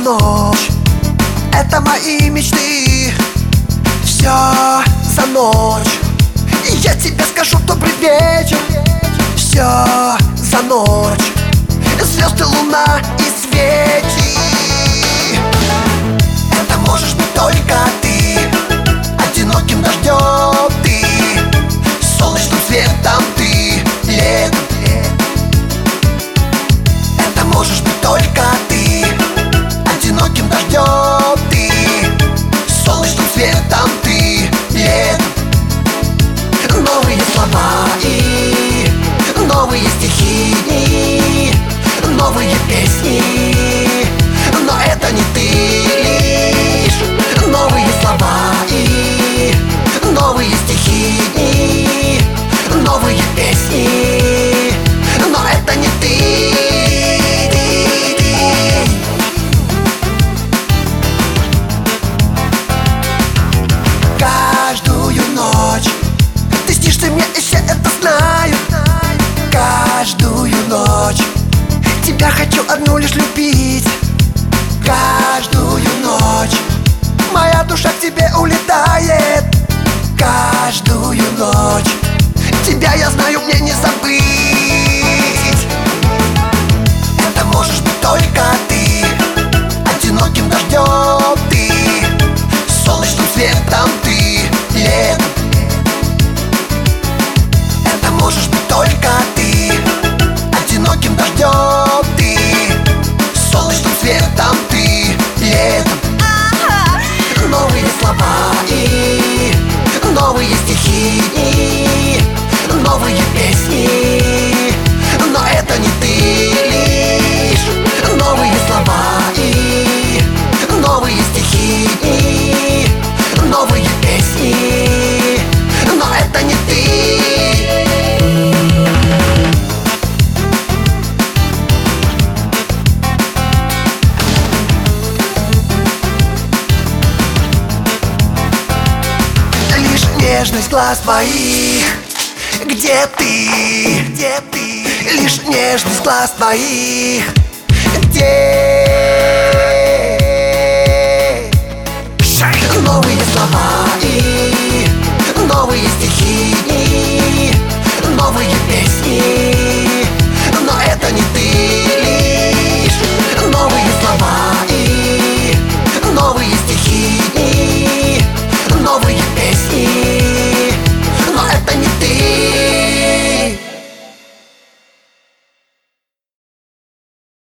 ночь, это мои мечты. Все за ночь, и я тебе скажу добрый вечер. Все за ночь, звезды, луна и свечи. Это можешь быть только ты, одиноким дождем ты, солнечным светом ты, летом. Это можешь быть только ты, одиноким дождем ты, солнечным светом ты, летом. Новые слова и новые стихи, новые песни, но это не ты лишь. Новые слова и новые стихи, новые песни, но это не ты. Каждую ночь ты снишься мне, и все это знают. Каждую ночь тебя хочу одну лишь любить. Каждую ночь моя душа к тебе улетает. Каждую ночь тебя, я знаю, мне не забыть. Это можешь быть только ты, одиноким дождем ты, солнечным светом ты, летом. Это можешь быть только ты, одиноким дождем ты, солнечным светом ты, летом. Новые слова и новые стихи, новые песни, но это не ты лишь. Новые слова и новые стихи, новые песни, но это не ты. Нежность глаз твоих, где ты, где ты? Лишь нежность глаз твоих, где? Новые слова и новые стихи, новые песни.